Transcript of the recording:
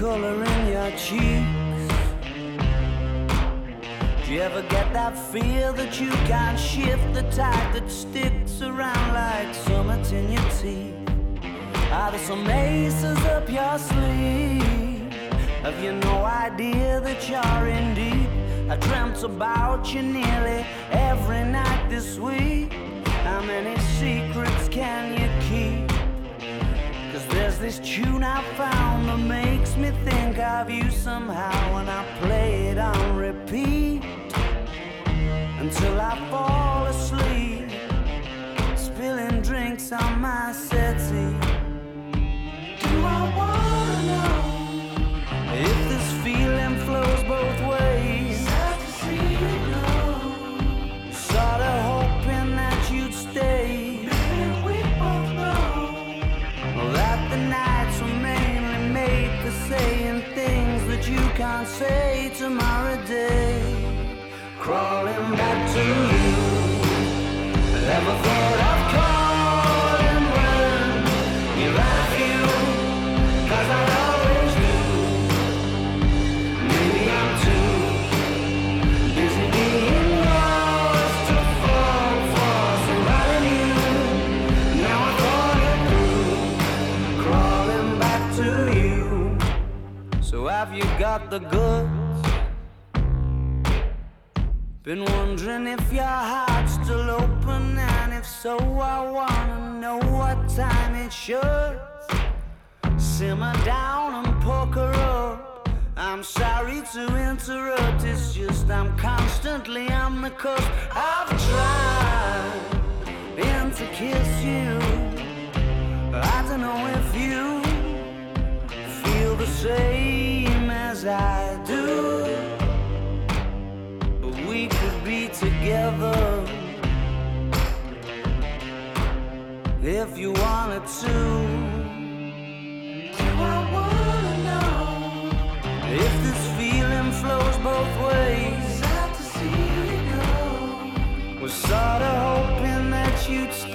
color in your cheeks. Do you ever get that fear that you can't shift, the tide that sticks around like summits in your teeth? Are there some aces up your sleeve? Have you no idea that you're in deep? I dreamt about you nearly every night this week. How many secrets can you keep? 'Cause there's this tune I found that makes me think of you somehow, and I play it on repeat until I fall asleep, spilling drinks on my settee. Do I wanna know if this feeling flows both ways? Sad to see you go. Sorta hoping that you'd stay. Maybe we both know that the nights were mainly made for saying things that you can't say tomorrow day. Crawling back to you, never thought of calling when you're out of you, 'cause I always do. Maybe I'm too busy being lost to fall for somebody new. Now I thought it through, crawling back to you. So have you got the goods? Been wondering if your heart's still open, and if so, I wanna know what time it should. Simmer down and pucker up. I'm sorry to interrupt, it's just I'm constantly on the cusp. I've tried to kiss you. I don't know if you feel the same as I do. We could be together if you wanted to. Do I wanna know if this feeling flows both ways? Sad to see you go. Was sorta hoping that you'd stay.